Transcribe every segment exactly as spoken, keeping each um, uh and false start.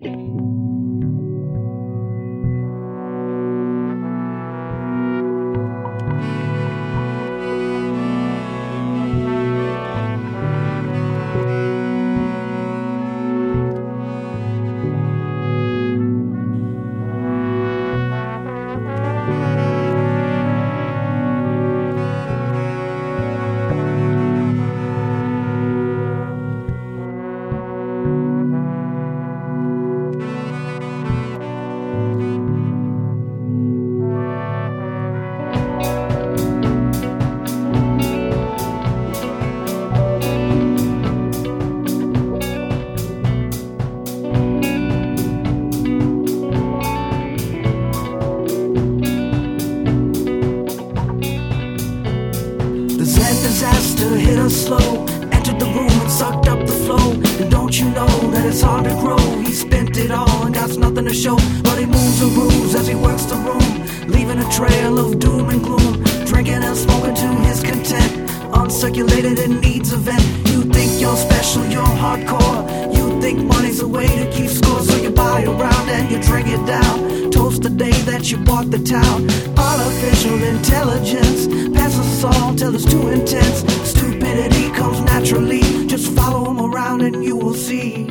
Disaster hit us slow, entered the room and sucked up the flow. And don't you know that it's hard to grow? He spent it all and got nothing to show, but he moves and grooves as he works the room, leaving a trail of doom and gloom, drinking and smoking to his content, uncirculated and needs a vent. You think you're special, you're hardcore, you think money's a way to keep score, so you buy around and you drink it down, toast the day that you bought the town. Artificial intelligence passes us all till it's too intense. Stupidity comes naturally, just follow him around and you will see.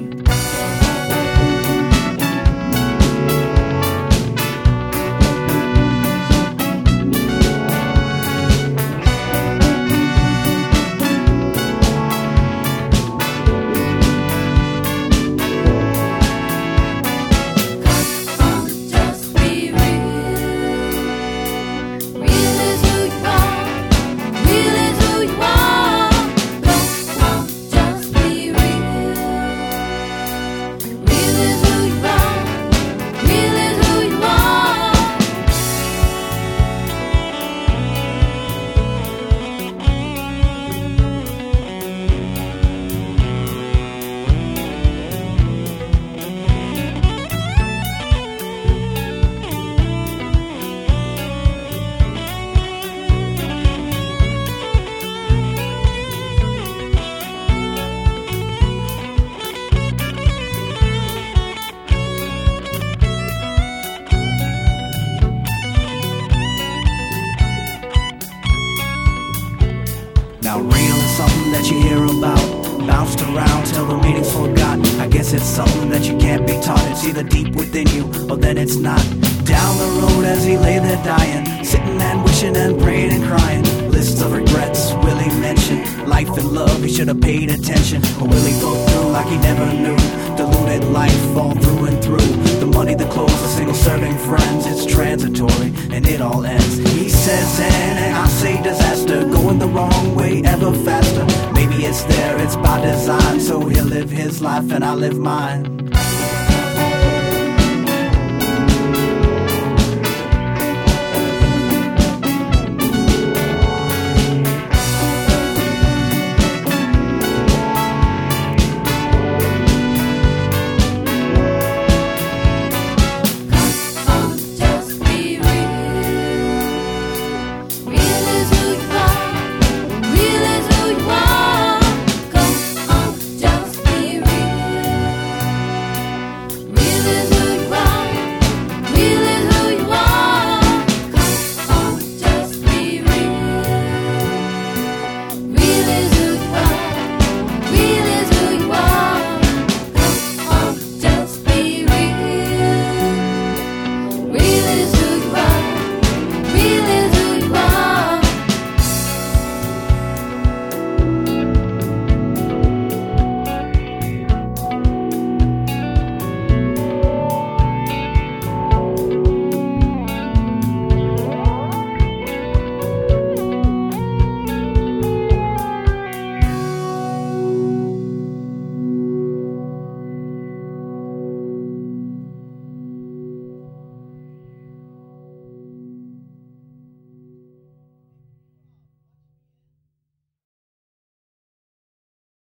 Now real is something that you hear about, bounced around till the meaning's forgot. I guess it's something that you can't be taught. It's either deep within you, or then it's not. Down the road as he lay there dying, sitting and wishing and praying and crying. Lists of regrets will he mention? Life and love, he should have paid attention. Or will he go through like he never knew? Deluded life all through and through. The money, the clothes, the single serving friends, it's transitory and it all ends. He says and, and I say disaster, going the wrong way ever faster. Maybe it's there, it's by design, so he'll live his life and I live mine.